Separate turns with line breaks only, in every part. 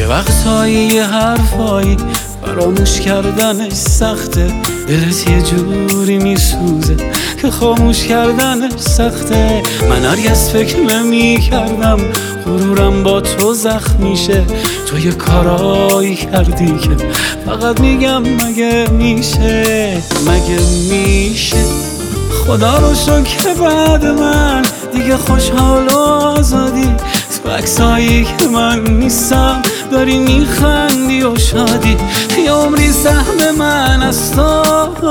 وقتایی یه حرفایی فراموش کردنش سخته، دلت یه جوری میسوزه که خاموش کردنش سخته. من هرگز فکر نمی کردم غرورم با تو زخم میشه، تو یه کارایی کردی که فقط میگم مگه میشه، مگه میشه. خدا رو شکر بعد من دیگه خوشحال و آزادی، تو عکسایی که من نیستم داری میخندی و شادی. یه عمری سهم من از تو،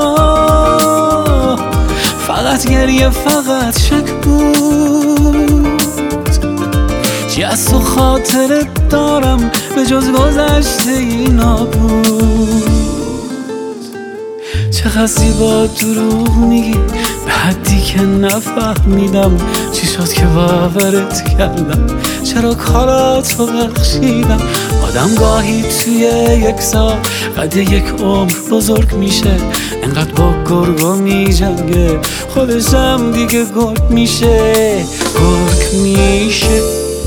فقط گریه فقط شک بود. چی از تو خاطرت دارم به جز گذشته اینا بود. چقدر زیبا دروغ میگی به حدی که نفهمیدم چی شد که باورت کردم، چرا کاراتو بخشیدم. آدم گاهی توی یک سال قد یک عمر بزرگ میشه، انقدر با گرگا میجنگه خودشم دیگه گرگ میشه، گرگ میشه.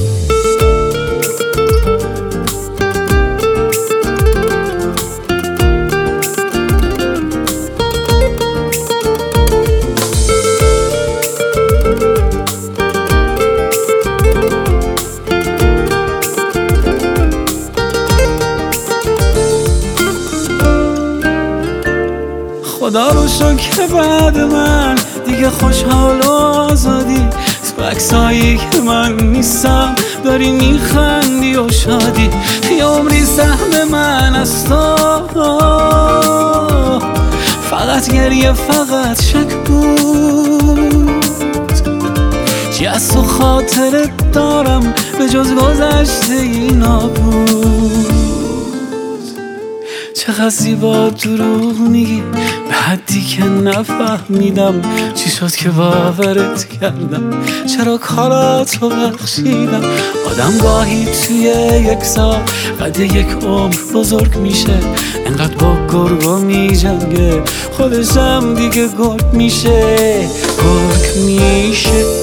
خدا رو شکر بعد من دیگه خوشحال و آزادی، تو عکسایی که من نیستم داری میخندی و شادی. یه عمری سهم من از تو، فقط گریه فقط شک بود. چی از تو خاطرت دارم به جز گذشته اینا بود. چقدر زیبا دروغ میگی به حدی که نفهمیدم چی شد که باورت کردم، چرا کاراتو بخشیدم. آدم گاهی توی یک سال قد یک عمر بزرگ میشه، انقدر با گرگا میجنگه خودشم دیگه گرگ میشه، گرگ میشه.